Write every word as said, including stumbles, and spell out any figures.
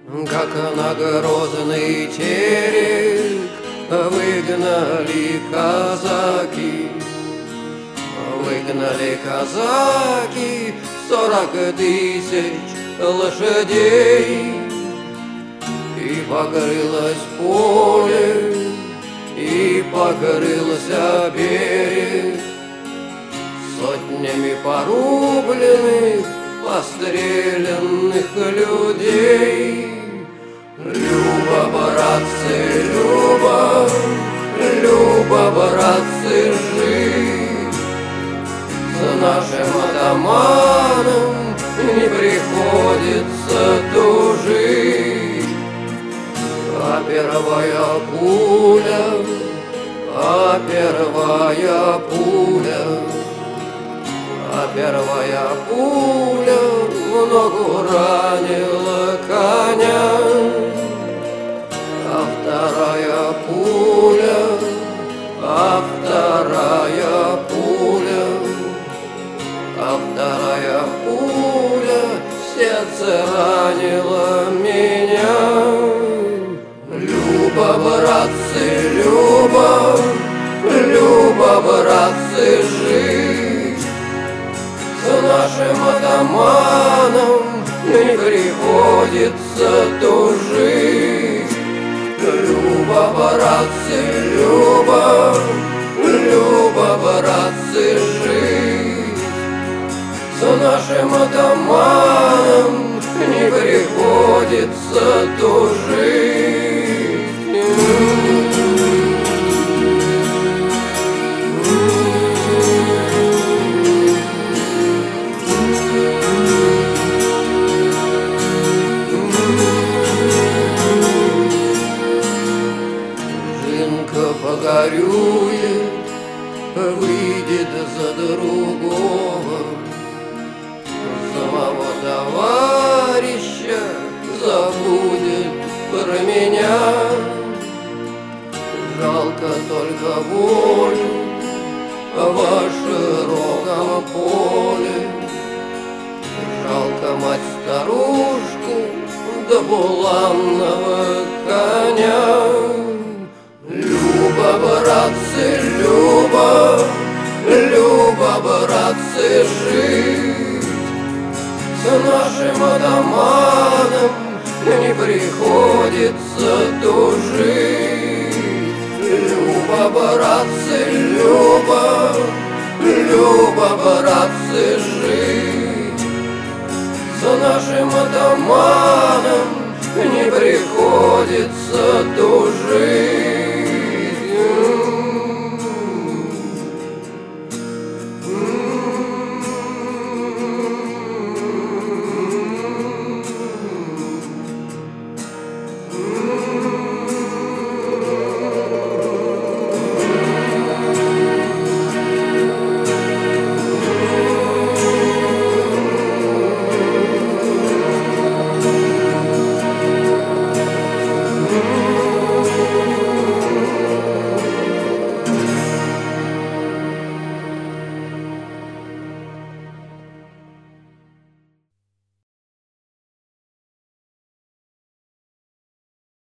Как на грозный терек выгнали казаки, выгнали казаки сорок тысяч лошадей. И покрылось поле, и покрылся берег сотнями порубленных, постреленных людей. Люба, братцы, Люба, Люба, братцы, жить с нашим атаманом не приходится тужить. А первая пуля, а первая пуля, а первая пуля в ногу ранила коня, а вторая пуля, а вторая пуля, а вторая пуля в сердце ранила меня. Люба, братцы, Люба, Люба, братцы, жить с нашим атаманом не приходится тужить. Люба, братцы, Люба, Люба, братцы, жить с нашим атаманом не приходится тужить. Жинка погорюет, выйдет за другого, самого товарища забудет про меня. Жалко только волю во широком поле, жалко мать-старушку да буланного коня. Люба, братцы, Люба, Люба, братцы, жить с нашим атаманом не приходится тужить. Люба, братцы, Люба, Люба, братцы, жить с нашим атаманом не приходится тужить.